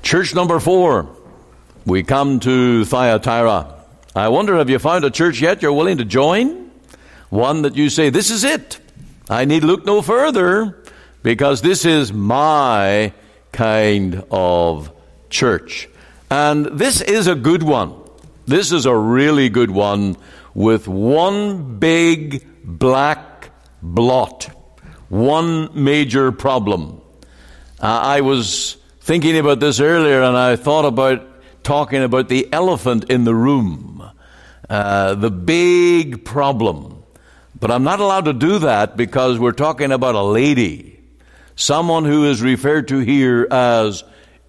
Church number 4. We come to Thyatira. I wonder, have you found a church yet you're willing to join? One that you say, this is it. I need look no further, because this is my kind of church. And this is a good one. This is a really good one with one big black blot. One major problem. I was thinking about this earlier, and I thought about talking about the elephant in the room, the big problem. But I'm not allowed to do that because we're talking about a lady, someone who is referred to here as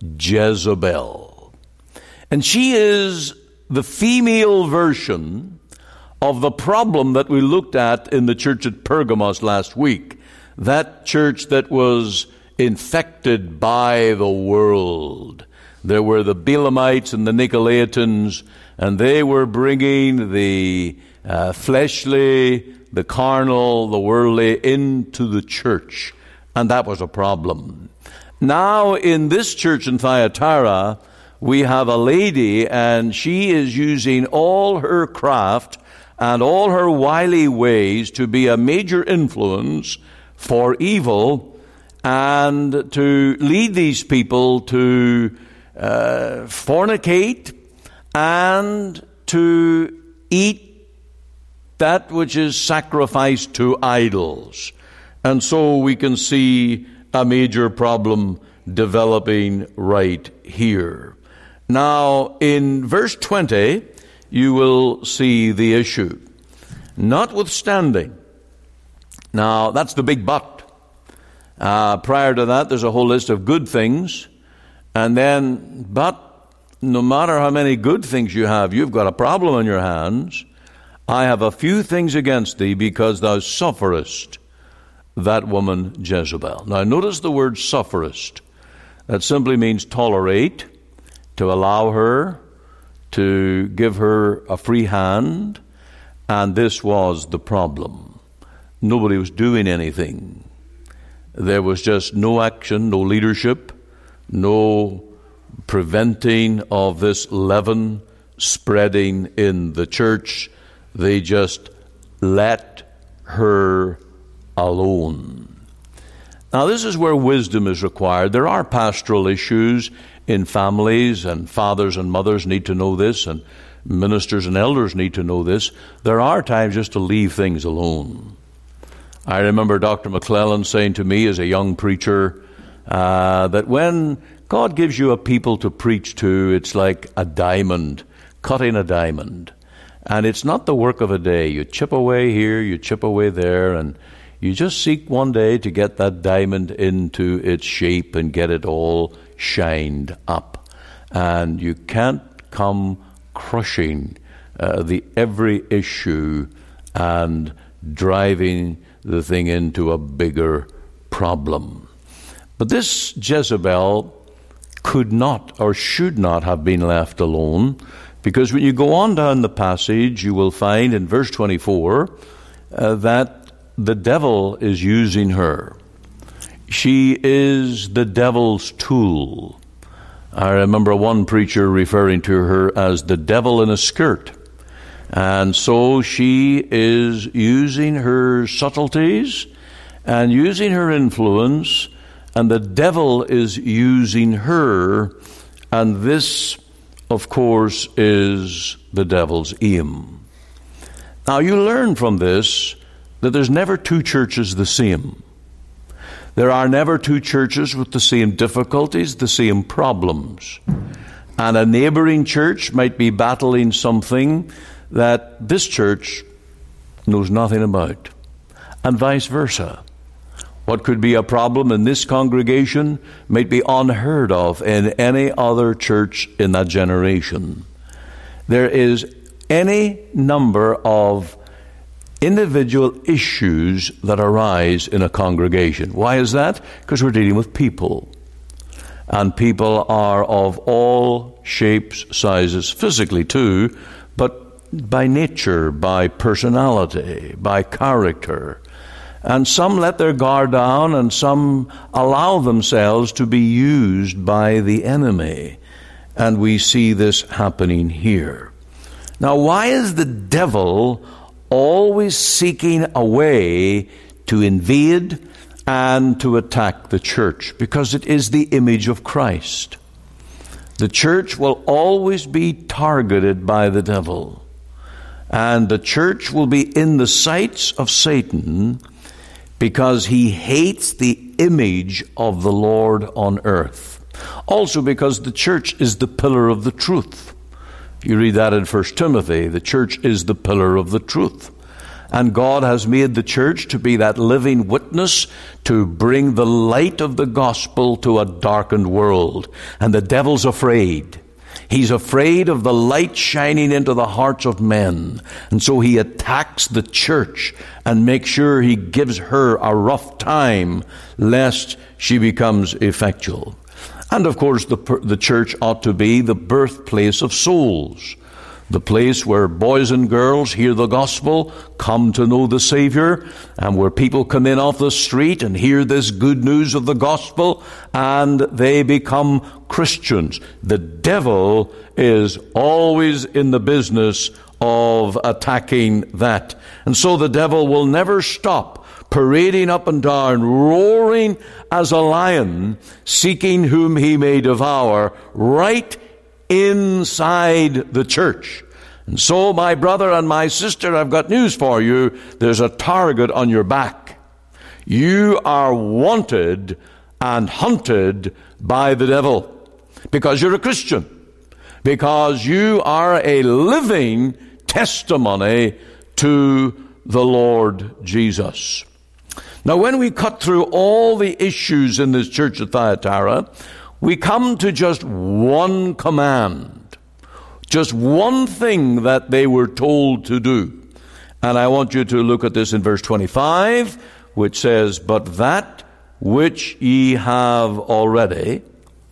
Jezebel. And she is the female version of the problem that we looked at in the church at Pergamos last week. That church that was infected by the world. There were the Balaamites and the Nicolaitans, and they were bringing the fleshly, the carnal, the worldly into the church. And that was a problem. Now, in this church in Thyatira, we have a lady, and she is using all her craft and all her wily ways to be a major influence for evil and to lead these people to fornicate and to eat that which is sacrificed to idols. And so we can see a major problem developing right here. Now, in verse 20, you will see the issue. Notwithstanding, now that's the big but. Prior to that, there's a whole list of good things. And then, but no matter how many good things you have, you've got a problem on your hands. I have a few things against thee, because thou sufferest that woman Jezebel. Now notice the word sufferest. That simply means tolerate, to allow her, to give her a free hand. And this was the problem. Nobody was doing anything. There was just no action, no leadership, no preventing of this leaven spreading in the church. They just let her alone. Now, this is where wisdom is required. There are pastoral issues in families, and fathers and mothers need to know this, and ministers and elders need to know this. There are times just to leave things alone. I remember Dr. McClellan saying to me as a young preacher that when God gives you a people to preach to, it's like a diamond, cutting a diamond. And it's not the work of a day. You chip away here, you chip away there, and you just seek one day to get that diamond into its shape and get it all shined up. And you can't come crushing the every issue and driving the thing into a bigger problem. But this Jezebel could not or should not have been left alone, because when you go on down the passage, you will find in verse 24 that the devil is using her. She is the devil's tool. I remember one preacher referring to her as the devil in a skirt. And so she is using her subtleties and using her influence, and the devil is using her, and this, of course, is the devil's aim. Now, you learn from this that there's never two churches the same. There are never two churches with the same difficulties, the same problems. And a neighboring church might be battling something that this church knows nothing about, and vice versa. What could be a problem in this congregation might be unheard of in any other church in that generation. There is any number of individual issues that arise in a congregation. Why is that? Because we're dealing with people. And people are of all shapes, sizes, physically too, but by nature, by personality, by character. And some let their guard down, and some allow themselves to be used by the enemy. And we see this happening here. Now, why is the devil always seeking a way to invade and to attack the church? Because it is the image of Christ. The church will always be targeted by the devil. And the church will be in the sights of Satan because he hates the image of the Lord on earth. Also because the church is the pillar of the truth. You read that in 1 Timothy. The church is the pillar of the truth. And God has made the church to be that living witness to bring the light of the gospel to a darkened world. And the devil's afraid. He's afraid of the light shining into the hearts of men. And so he attacks the church and makes sure he gives her a rough time lest she becomes effectual. And of course, the church ought to be the birthplace of souls. The place where boys and girls hear the gospel, come to know the Savior, and where people come in off the street and hear this good news of the gospel, and they become Christians. The devil is always in the business of attacking that. And so the devil will never stop parading up and down, roaring as a lion, seeking whom he may devour, right inside the church. And so, my brother and my sister, I've got news for you. There's a target on your back. You are wanted and hunted by the devil because you're a Christian, because you are a living testimony to the Lord Jesus. Now, when we cut through all the issues in this church at Thyatira, we come to just one command, just one thing that they were told to do. And I want you to look at this in verse 25, which says, "But that which ye have already,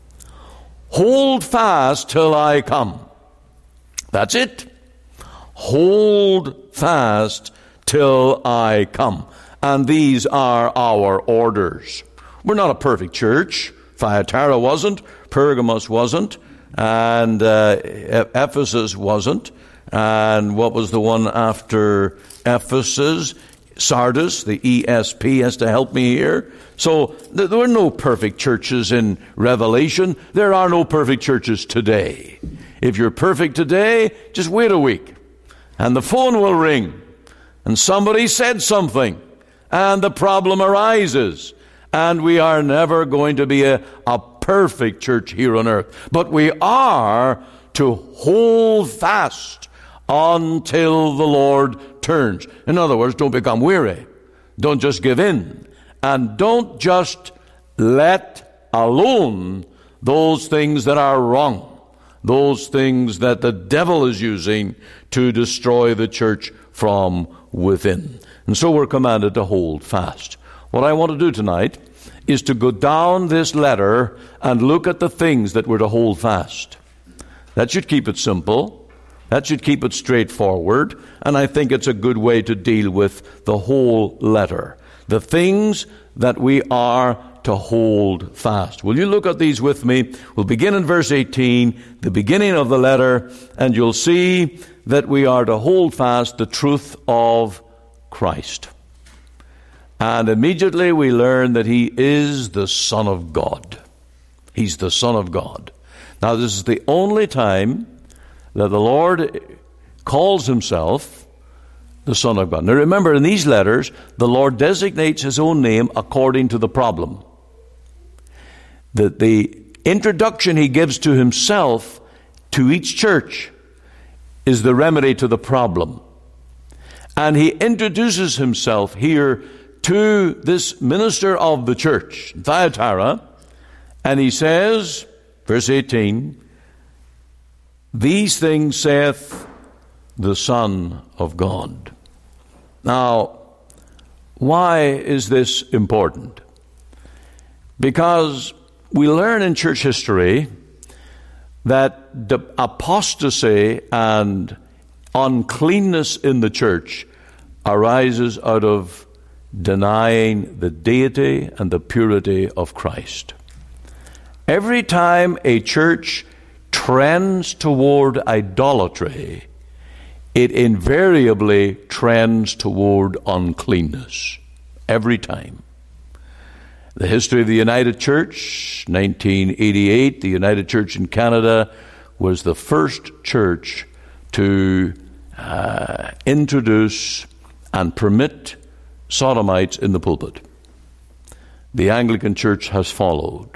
hold fast till I come." That's it. Hold fast till I come. And these are our orders. We're not a perfect church. Thyatira wasn't, Pergamos wasn't, and Ephesus wasn't. And what was the one after Ephesus? Sardis, the ESP has to help me here. So there were no perfect churches in Revelation. There are no perfect churches today. If you're perfect today, just wait a week, and the phone will ring, and somebody said something, and the problem arises. And we are never going to be a perfect church here on earth. But we are to hold fast until the Lord turns. In other words, don't become weary. Don't just give in. And don't just let alone those things that are wrong. Those things that the devil is using to destroy the church from within. And so we're commanded to hold fast. What I want to do tonight is to go down this letter and look at the things that we're to hold fast. That should keep it simple. That should keep it straightforward. And I think it's a good way to deal with the whole letter. The things that we are to hold fast. Will you look at these with me? We'll begin in verse 18, the beginning of the letter, and you'll see that we are to hold fast the truth of Christ. And immediately we learn that he is the Son of God. He's the Son of God. Now, this is the only time that the Lord calls himself the Son of God. Now, remember, in these letters, the Lord designates his own name according to the problem. The introduction he gives to himself to each church is the remedy to the problem. And he introduces himself here to this minister of the church, Thyatira, and he says, verse 18, "These things saith the Son of God." Now, why is this important? Because we learn in church history that the apostasy and uncleanness in the church arises out of denying the deity and the purity of Christ. Every time a church trends toward idolatry, it invariably trends toward uncleanness. Every time. The history of the United Church, 1988, the United Church in Canada was the first church to introduce and permit sodomites in the pulpit. The Anglican Church has followed.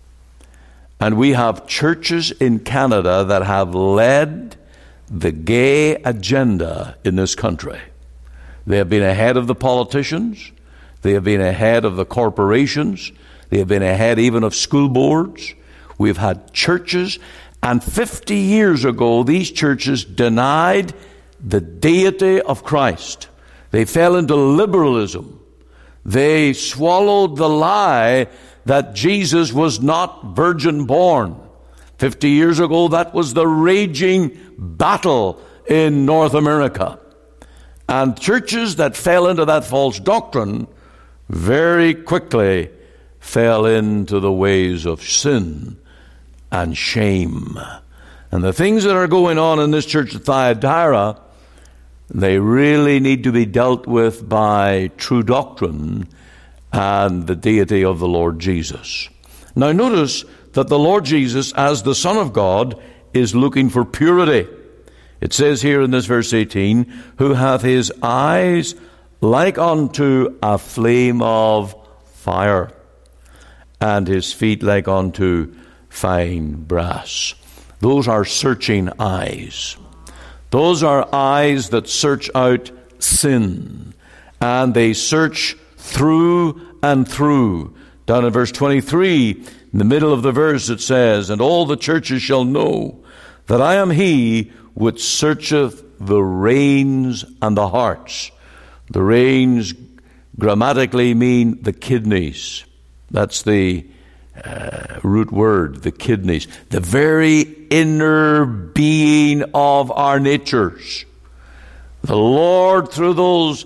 And we have churches in Canada that have led the gay agenda in this country. They have been ahead of the politicians. They have been ahead of the corporations. They have been ahead even of school boards. We've had churches, and 50 years ago, these churches denied the deity of Christ. They fell into liberalism. They swallowed the lie that Jesus was not virgin born. 50 years ago, that was the raging battle in North America. And churches that fell into that false doctrine very quickly fell into the ways of sin and shame. And the things that are going on in this church at Thyatira, they really need to be dealt with by true doctrine and the deity of the Lord Jesus. Now notice that the Lord Jesus, as the Son of God, is looking for purity. It says here in this verse 18, who hath his eyes like unto a flame of fire, and his feet like unto fine brass. Those are searching eyes. Those are eyes that search out sin, and they search through and through. Down in verse 23, in the middle of the verse it says, and all the churches shall know that I am he which searcheth the reins and the hearts. The reins grammatically mean the kidneys. That's the root word, the kidneys. The very inner being of our natures. The Lord, through those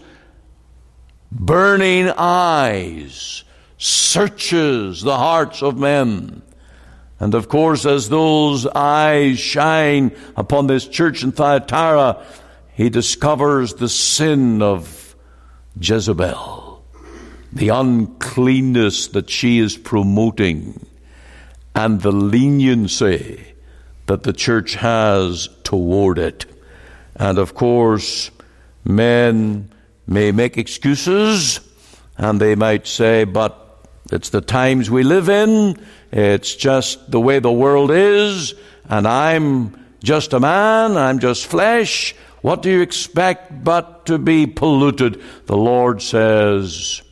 burning eyes, searches the hearts of men. And of course, as those eyes shine upon this church in Thyatira, he discovers the sin of Jezebel, the uncleanness that she is promoting, and the leniency that the church has toward it. And of course, men may make excuses, and they might say, but it's the times we live in, it's just the way the world is, and I'm just a man, I'm just flesh. What do you expect but to be polluted? The Lord says,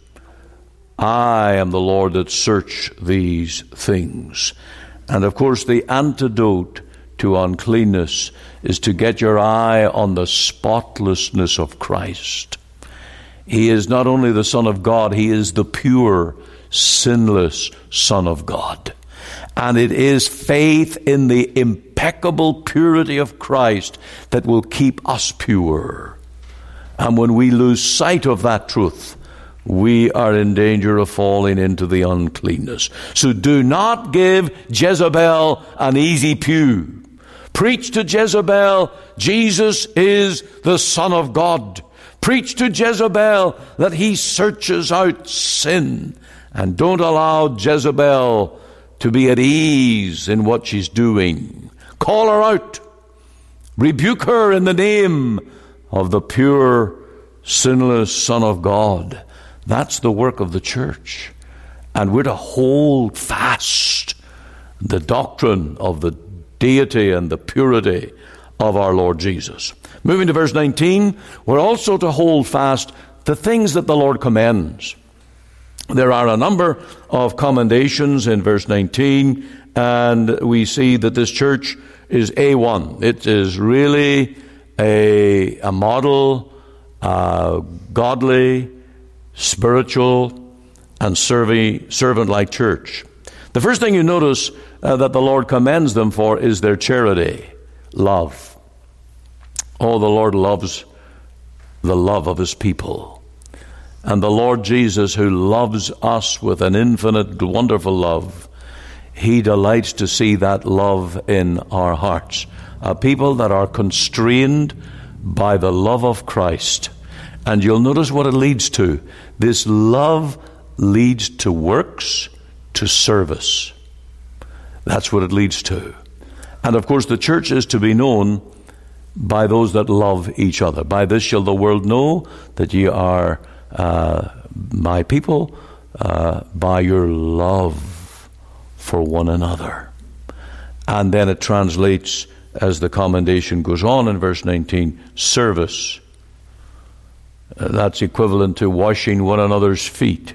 I am the Lord that search these things. And of course, the antidote to uncleanness is to get your eye on the spotlessness of Christ. He is not only the Son of God, he is the pure, sinless Son of God. And it is faith in the impeccable purity of Christ that will keep us pure. And when we lose sight of that truth, we are in danger of falling into the uncleanness. So do not give Jezebel an easy pew. Preach to Jezebel, Jesus is the Son of God. Preach to Jezebel that he searches out sin. And don't allow Jezebel to be at ease in what she's doing. Call her out. Rebuke her in the name of the pure, sinless Son of God. That's the work of the church. And we're to hold fast the doctrine of the deity and the purity of our Lord Jesus. Moving to verse 19, we're also to hold fast the things that the Lord commends. There are a number of commendations in verse 19, and we see that this church is A1. It is really a model, godly, spiritual, and servant-like church. The first thing you notice that the Lord commends them for is their charity, love. Oh, the Lord loves the love of his people. And the Lord Jesus, who loves us with an infinite, wonderful love, He delights to see that love in our hearts. A people that are constrained by the love of Christ. And you'll notice what it leads to. This love leads to works, to service. That's what it leads to. And of course, the church is to be known by those that love each other. By this shall the world know that ye are my people, by your love for one another. And then it translates, as the commendation goes on in verse 19, service. That's equivalent to washing one another's feet,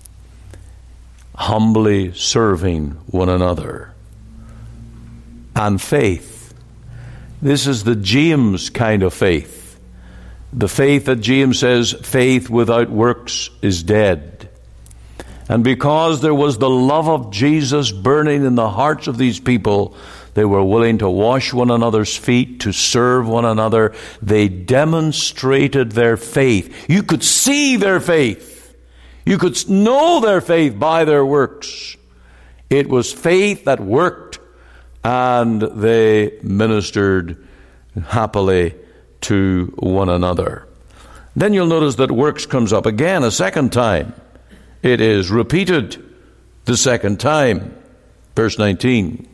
humbly serving one another. And faith. This is the James kind of faith. The faith that James says, faith without works is dead. And because there was the love of Jesus burning in the hearts of these people, they were willing to wash one another's feet, to serve one another. They demonstrated their faith. You could see their faith. You could know their faith by their works. It was faith that worked, and they ministered happily to one another. Then you'll notice that works comes up again a second time. It is repeated the second time. Verse 19.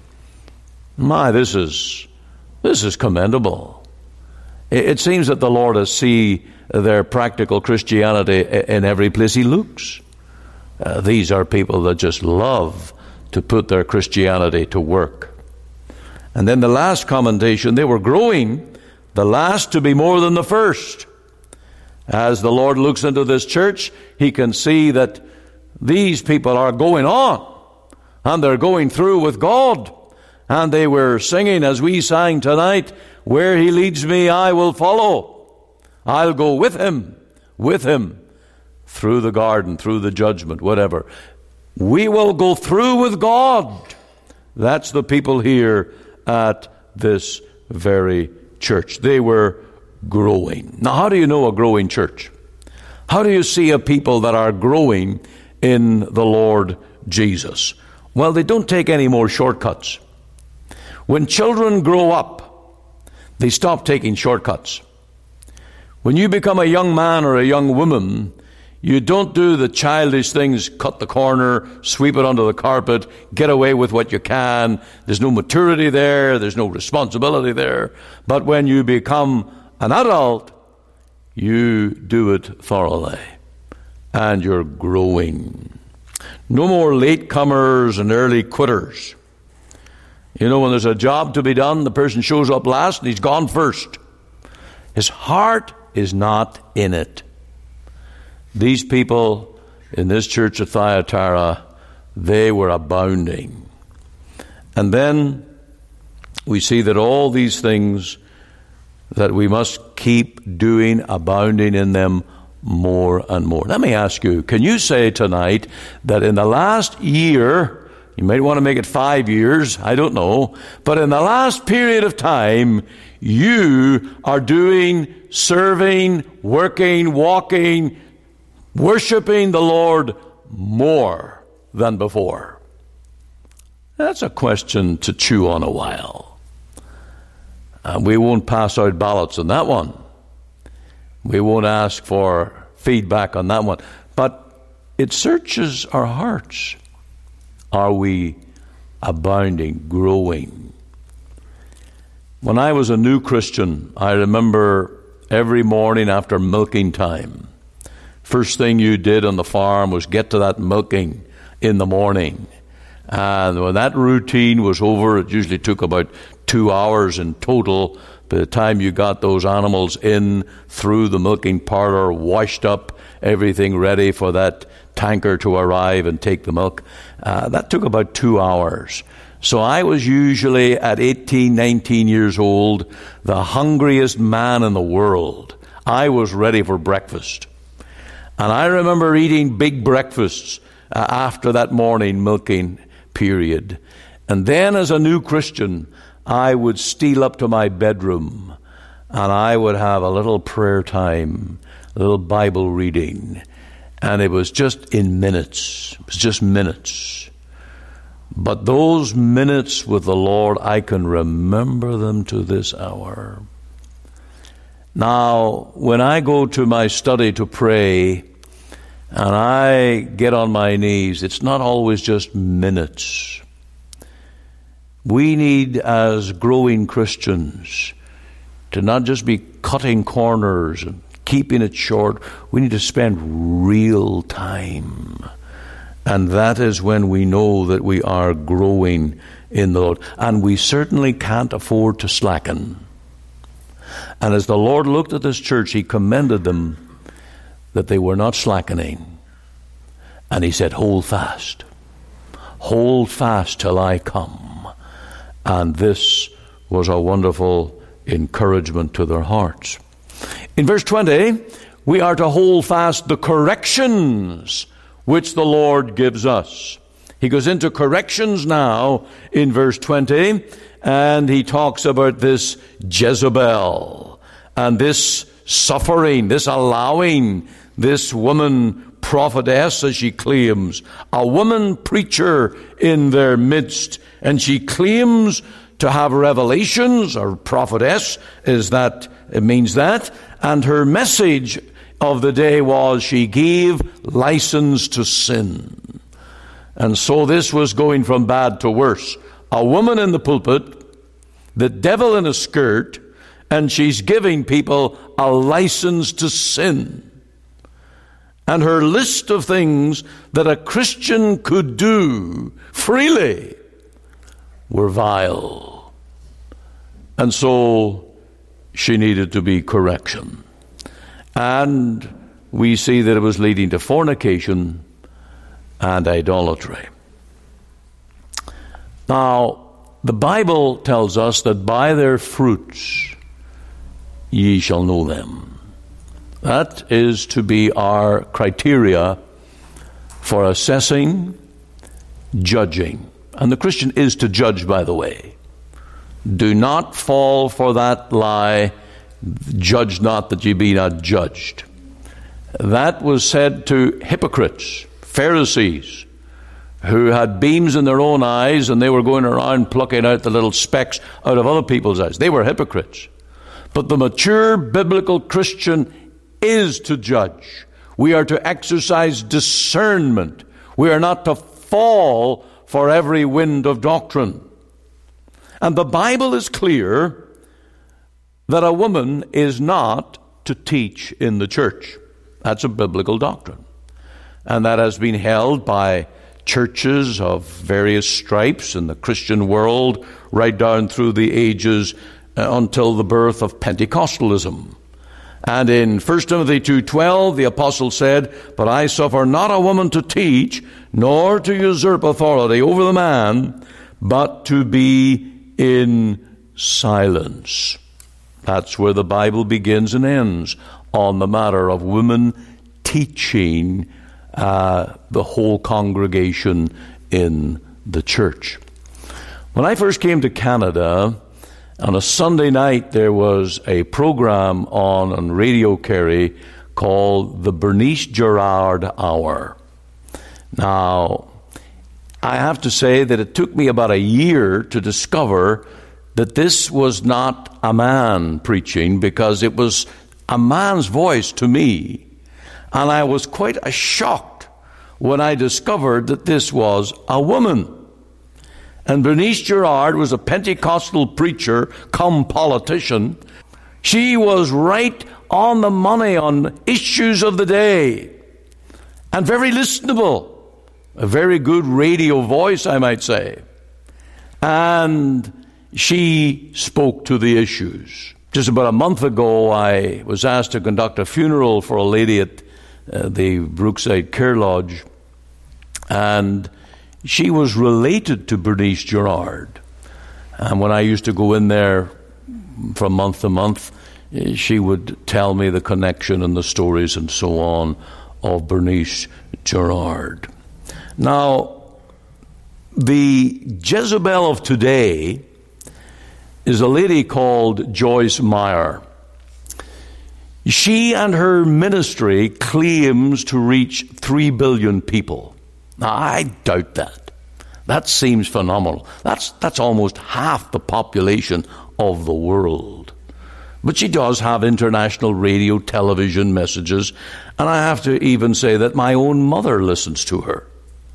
My, this is commendable. It seems that the Lord has seen their practical Christianity in every place He looks. These are people that just love to put their Christianity to work. And then the last commendation, they were growing, the last to be more than the first. As the Lord looks into this church, He can see that these people are going on, and they're going through with God. And they were singing, as we sang tonight, where He leads me, I will follow. I'll go with Him, through the garden, through the judgment, whatever. We will go through with God. That's the people here at this very church. They were growing. Now, how do you know a growing church? How do you see a people that are growing in the Lord Jesus? Well, they don't take any more shortcuts. When children grow up, they stop taking shortcuts. When you become a young man or a young woman, you don't do the childish things, cut the corner, sweep it under the carpet, get away with what you can. There's no maturity there. There's no responsibility there. But when you become an adult, you do it thoroughly. And you're growing. No more latecomers and early quitters. You know, when there's a job to be done, the person shows up last and he's gone first. His heart is not in it. These people in this church at Thyatira, they were abounding. And then we see that all these things that we must keep doing, abounding in them more and more. Let me ask you, can you say tonight that in the last year, you might want to make it 5 years, I don't know, but in the last period of time, you are doing, serving, working, walking, worshiping the Lord more than before? That's a question to chew on a while. We won't pass out ballots on that one. We won't ask for feedback on that one. But it searches our hearts. Are we abounding, growing? When I was a new Christian, I remember every morning after milking time, first thing you did on the farm was get to that milking in the morning. And when that routine was over, it usually took about 2 hours in total. By the time you got those animals in through the milking parlor, washed up, everything ready for that tanker to arrive and take the milk, that took about 2 hours. So I was usually at 18, 19 years old, the hungriest man in the world. I was ready for breakfast. And I remember eating big breakfasts after that morning milking period. And then as a new Christian, I would steal up to my bedroom and I would have a little prayer time, a little Bible reading. And it was just in minutes. It was just minutes. But those minutes with the Lord, I can remember them to this hour. Now, when I go to my study to pray, and I get on my knees, it's not always just minutes. We need, as growing Christians, to not just be cutting corners and keeping it short. We need to spend real time. And that is when we know that we are growing in the Lord. And we certainly can't afford to slacken. And as the Lord looked at this church, He commended them that they were not slackening. And He said, hold fast. Hold fast till I come. And this was a wonderful encouragement to their hearts. In verse 20, we are to hold fast the corrections which the Lord gives us. He goes into corrections now in verse 20, and he talks about this Jezebel and this suffering, this allowing this woman prophetess, as she claims, a woman preacher in their midst, and she claims to have revelations, or prophetess, it means that, and her message of the day was she gave license to sin. And so this was going from bad to worse. A woman in the pulpit, the devil in a skirt, and she's giving people a license to sin. And her list of things that a Christian could do freely were vile. And so she needed to be correction. And we see that it was leading to fornication and idolatry. Now, the Bible tells us that by their fruits ye shall know them. That is to be our criteria for assessing, judging. And the Christian is to judge, by the way. Do not fall for that lie, judge not that ye be not judged. That was said to hypocrites, Pharisees, who had beams in their own eyes and they were going around plucking out the little specks out of other people's eyes. They were hypocrites. But the mature biblical Christian is to judge. We are to exercise discernment. We are not to fall for every wind of doctrine. And the Bible is clear that a woman is not to teach in the church. That's a biblical doctrine. And that has been held by churches of various stripes in the Christian world right down through the ages until the birth of Pentecostalism. And in 1 Timothy 2:12, the apostle said, "But I suffer not a woman to teach, nor to usurp authority over the man, but to be in silence." That's where the Bible begins and ends, on the matter of women teaching the whole congregation in the church. When I first came to Canada, on a Sunday night there was a program on Radio Kerry called the Bernice Gerard Hour. Now, I have to say that it took me about a year to discover that this was not a man preaching, because it was a man's voice to me. And I was quite shocked when I discovered that this was a woman. And Bernice Gerard was a Pentecostal preacher come politician. She was right on the money on issues of the day, and very listenable. A very good radio voice, I might say. And she spoke to the issues. Just about a month ago, I was asked to conduct a funeral for a lady at the Brookside Care Lodge, and she was related to Bernice Gerard. And when I used to go in there from month to month, she would tell me the connection and the stories and so on of Bernice Gerard. Now, the Jezebel of today is a lady called Joyce Meyer. She and her ministry claims to reach 3 billion people. Now, I doubt that. That seems phenomenal. That's almost half the population of the world. But she does have international radio, television messages, and I have to even say that my own mother listens to her.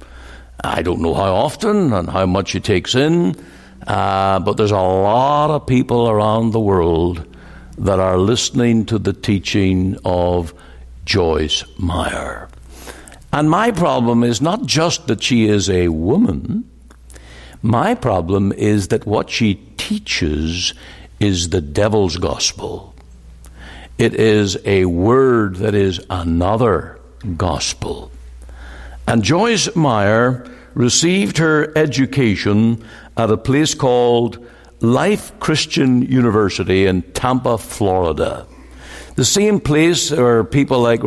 I don't know how often and how much she takes in, but there's a lot of people around the world that are listening to the teaching of Joyce Meyer. And my problem is not just that she is a woman. My problem is that what she teaches is the devil's gospel. It is a word that is another gospel. And Joyce Meyer received her education at a place called Life Christian University in Tampa, Florida. The same place where people like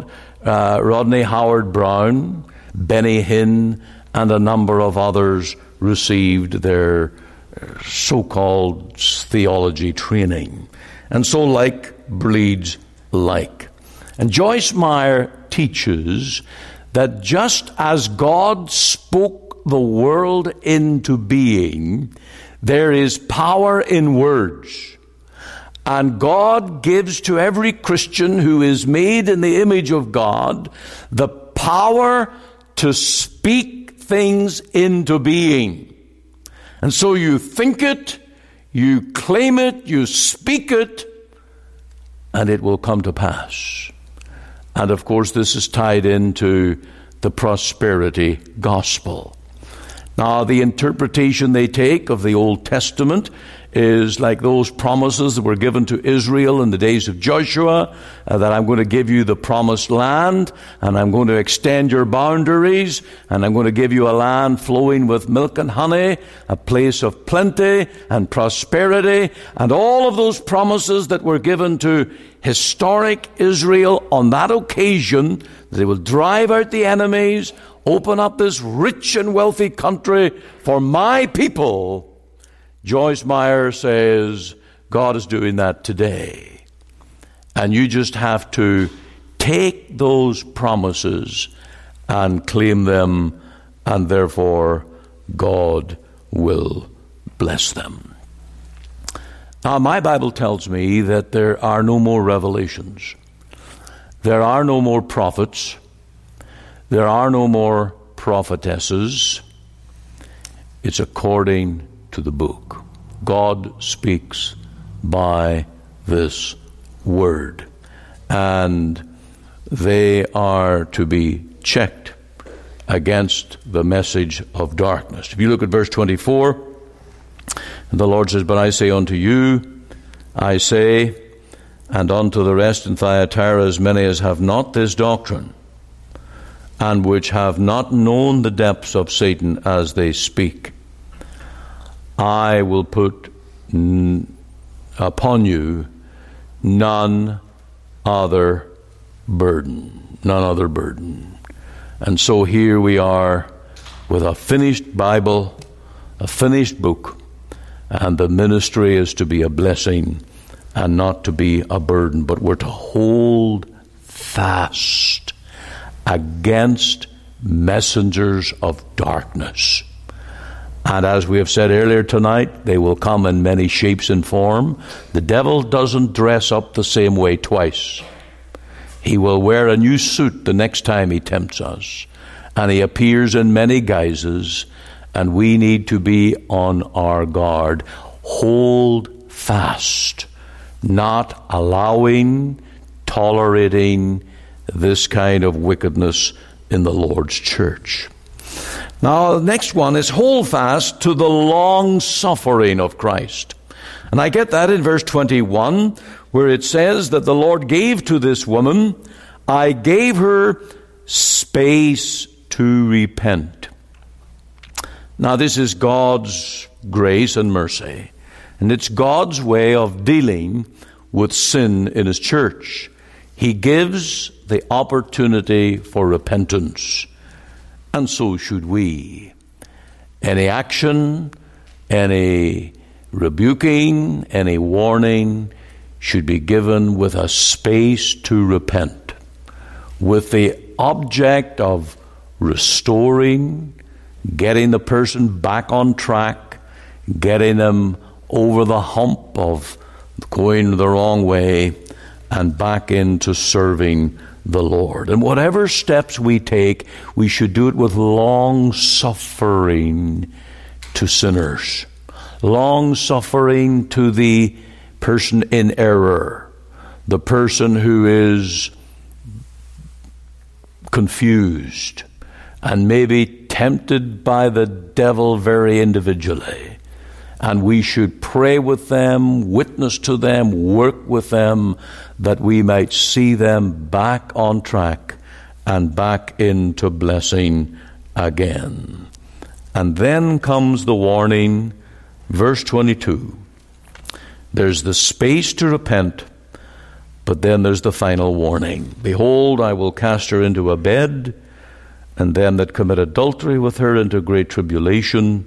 Rodney Howard Brown, Benny Hinn, and a number of others received their so-called theology training. And so like breeds like. And Joyce Meyer teaches that just as God spoke the world into being, there is power in words. And God gives to every Christian who is made in the image of God the power to speak things into being. And so you think it, you claim it, you speak it, and it will come to pass. And of course, this is tied into the prosperity gospel. Now, the interpretation they take of the Old Testament is like those promises that were given to Israel in the days of Joshua, that I'm going to give you the promised land, and I'm going to extend your boundaries, and I'm going to give you a land flowing with milk and honey, a place of plenty and prosperity, and all of those promises that were given to historic Israel on that occasion. They will drive out the enemies, open up this rich and wealthy country for my people. Joyce Meyer says God is doing that today. And you just have to take those promises and claim them, and therefore God will bless them. Now, my Bible tells me that there are no more revelations. There are no more prophets. There are no more prophetesses. It's according to the book. God speaks by this word. And they are to be checked against the message of darkness. If you look at verse 24, the Lord says, "But I say unto you, I say, and unto the rest in Thyatira, as many as have not this doctrine, and which have not known the depths of Satan as they speak, I will put upon you none other burden." None other burden. And so here we are with a finished Bible, a finished book, and the ministry is to be a blessing and not to be a burden, but we're to hold fast against messengers of darkness. And as we have said earlier tonight, they will come in many shapes and form. The devil doesn't dress up the same way twice. He will wear a new suit the next time he tempts us. And he appears in many guises, and we need to be on our guard. Hold fast, not allowing, tolerating this kind of wickedness in the Lord's church. Now, the next one is hold fast to the long suffering of Christ. And I get that in verse 21, where it says that the Lord gave to this woman, I gave her space to repent. Now, this is God's grace and mercy. And it's God's way of dealing with sin in His church. He gives the opportunity for repentance. And so should we. Any action, any rebuking, any warning should be given with a space to repent, with the object of restoring, getting the person back on track, getting them over the hump of going the wrong way and back into serving the Lord. And whatever steps we take, we should do it with long suffering to sinners, long suffering to the person in error, the person who is confused and maybe tempted by the devil very individually. And we should pray with them, witness to them, work with them, that we might see them back on track and back into blessing again. And then comes the warning, verse 22. There's the space to repent, but then there's the final warning. Behold, I will cast her into a bed, and them that commit adultery with her into great tribulation,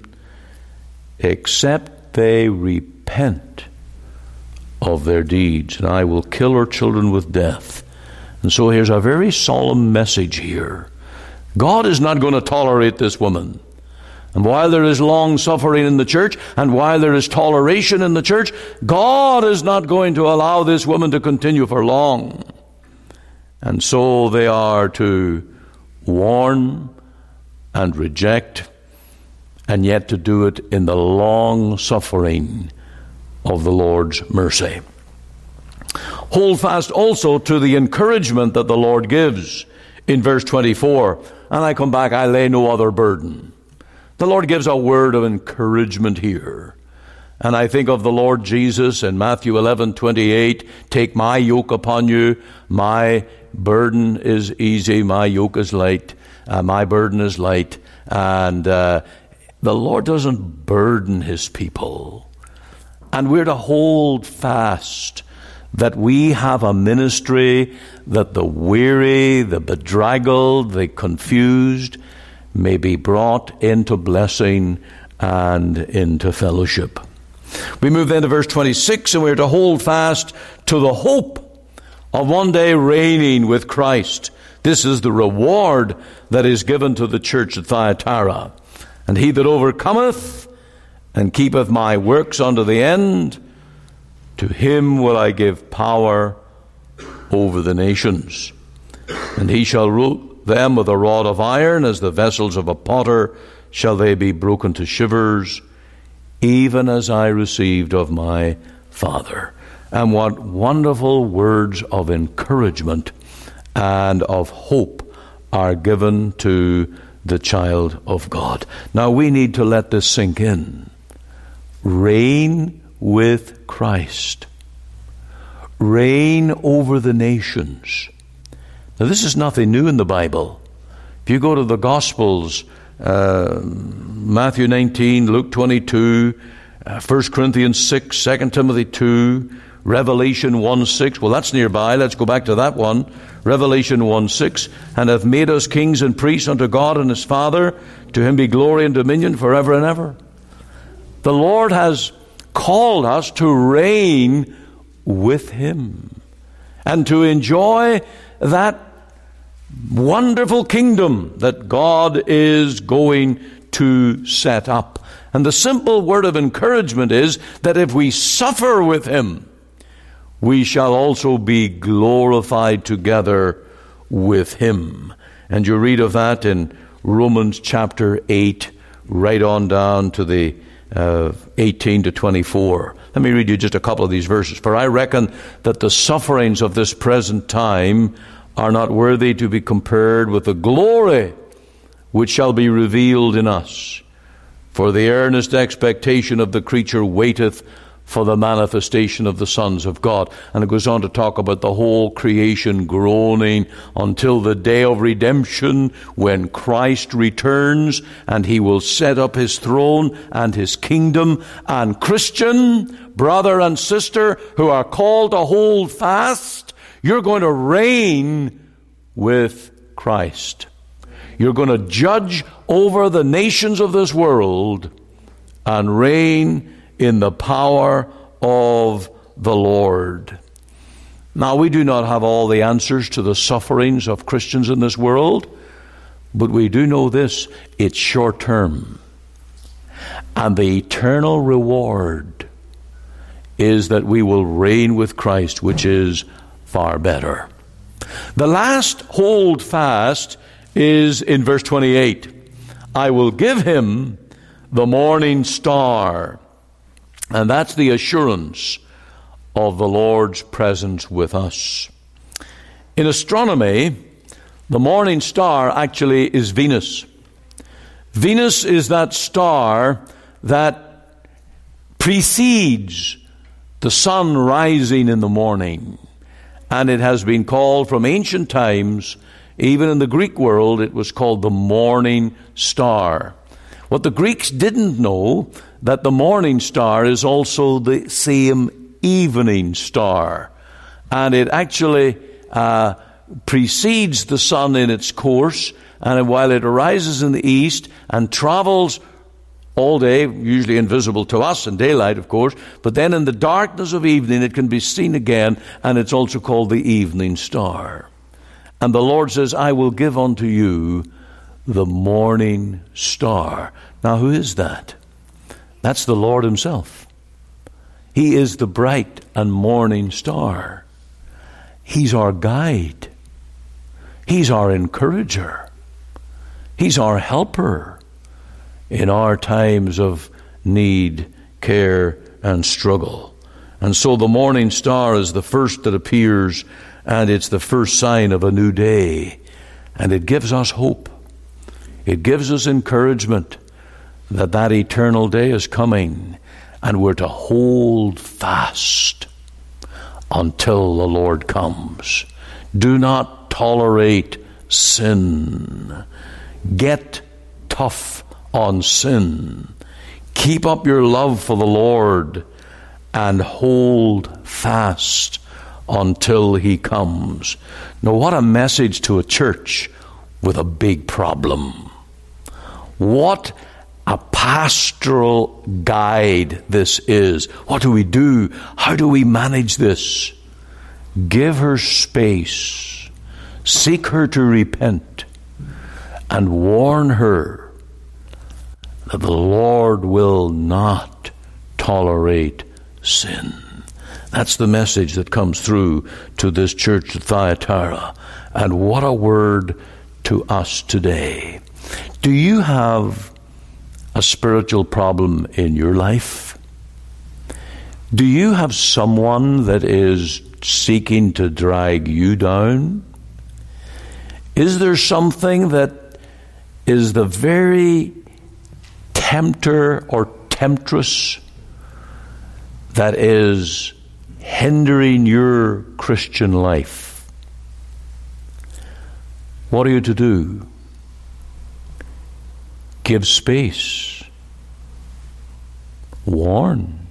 except they repent of their deeds, and I will kill her children with death. And so here's a very solemn message here. God is not going to tolerate this woman. And while there is long suffering in the church, and while there is toleration in the church, God is not going to allow this woman to continue for long. And so they are to warn and reject, and yet to do it in the long suffering of the Lord's mercy. Hold fast also to the encouragement that the Lord gives in verse 24. And I come back, I lay no other burden. The Lord gives a word of encouragement here. And I think of the Lord Jesus in Matthew 11:28. Take my yoke upon you. My burden is easy. My yoke is light. My burden is light. And the Lord doesn't burden his people. And we're to hold fast that we have a ministry that the weary, the bedraggled, the confused may be brought into blessing and into fellowship. We move then to verse 26, and we're to hold fast to the hope of one day reigning with Christ. This is the reward that is given to the church at Thyatira. And he that overcometh and keepeth my works unto the end, to him will I give power over the nations. And he shall rule them with a rod of iron, as the vessels of a potter shall they be broken to shivers, even as I received of my Father. And what wonderful words of encouragement and of hope are given to the child of God. Now we need to let this sink in. Reign with Christ. Reign over the nations. Now this is nothing new in the Bible. If you go to the Gospels, Matthew 19, Luke 22, 1 Corinthians 6, 2 Timothy 2, Revelation 1:6. Well, that's nearby. Let's go back to that one. Revelation 1:6. And hath made us kings and priests unto God and his Father. To him be glory and dominion forever and ever. The Lord has called us to reign with him and to enjoy that wonderful kingdom that God is going to set up. And the simple word of encouragement is that if we suffer with him, we shall also be glorified together with him. And you read of that in Romans chapter 8, right on down to the 18 to 24. Let me read you just a couple of these verses. For I reckon that the sufferings of this present time are not worthy to be compared with the glory which shall be revealed in us. For the earnest expectation of the creature waiteth for the manifestation of the sons of God. And it goes on to talk about the whole creation groaning until the day of redemption, when Christ returns and he will set up his throne and his kingdom. And Christian, brother and sister who are called to hold fast, you're going to reign with Christ. You're going to judge over the nations of this world and reign in the power of the Lord. Now, we do not have all the answers to the sufferings of Christians in this world, but we do know this: it's short term. And the eternal reward is that we will reign with Christ, which is far better. The last hold fast is in verse 28. I will give him the morning star. And that's the assurance of the Lord's presence with us. In astronomy, the morning star actually is Venus. Venus is that star that precedes the sun rising in the morning. And it has been called from ancient times, even in the Greek world, it was called the morning star. What the Greeks didn't know, that the morning star is also the same evening star. And it actually precedes the sun in its course, and while it arises in the east and travels all day, usually invisible to us in daylight, of course, but then in the darkness of evening it can be seen again, and it's also called the evening star. And the Lord says, I will give unto you the morning star. Now, who is that? That's the Lord himself. He is the bright and morning star. He's our guide. He's our encourager. He's our helper in our times of need, care, and struggle. And so the morning star is the first that appears, and it's the first sign of a new day. And it gives us hope. It gives us encouragement that that eternal day is coming, and we're to hold fast until the Lord comes. Do not tolerate sin. Get tough on sin. Keep up your love for the Lord and hold fast until he comes. Now, what a message to a church with a big problem. What a pastoral guide this is. What do we do? How do we manage this? Give her space. Seek her to repent. And warn her that the Lord will not tolerate sin. That's the message that comes through to this church at Thyatira. And what a word to us today. Do you have a spiritual problem in your life? Do you have someone that is seeking to drag you down? Is there something that is the very tempter or temptress that is hindering your Christian life? What are you to do? Give space. Warn.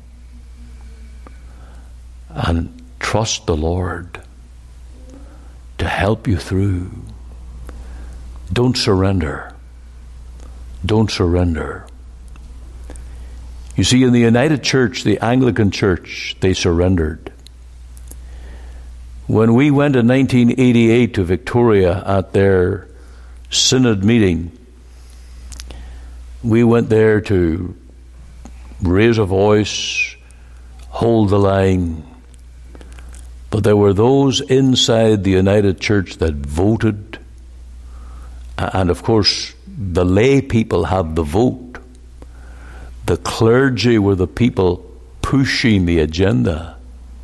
And trust the Lord to help you through. Don't surrender. Don't surrender. You see, in the United Church, the Anglican Church, they surrendered. When we went in 1988 to Victoria at their synod meeting, we went there to raise a voice, hold the line. But there were those inside the United Church that voted. And of course, the lay people had the vote. The clergy were the people pushing the agenda.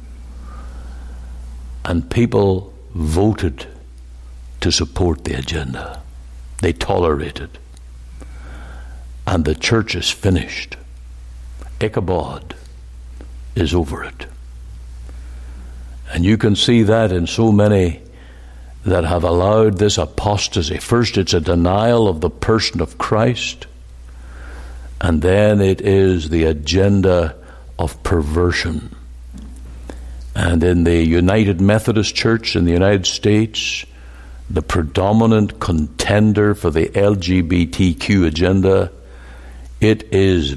And people voted to support the agenda. They tolerated. And the church is finished. Ichabod is over it. And you can see that in so many that have allowed this apostasy. First, it's a denial of the person of Christ, and then it is the agenda of perversion. And in the United Methodist Church in the United States, the predominant contender for the LGBTQ agenda, it is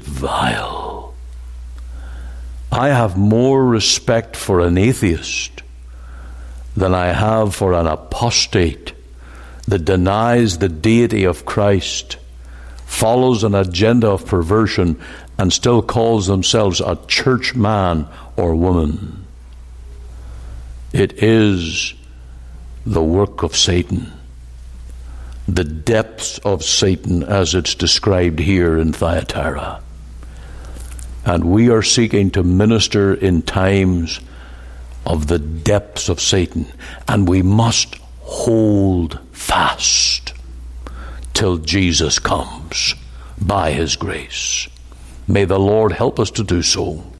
vile. I have more respect for an atheist than I have for an apostate that denies the deity of Christ, follows an agenda of perversion, and still calls themselves a church man or woman. It is the work of Satan, the depths of Satan as it's described here in Thyatira. And we are seeking to minister in times of the depths of Satan, and we must hold fast till Jesus comes by his grace. May the Lord help us to do so.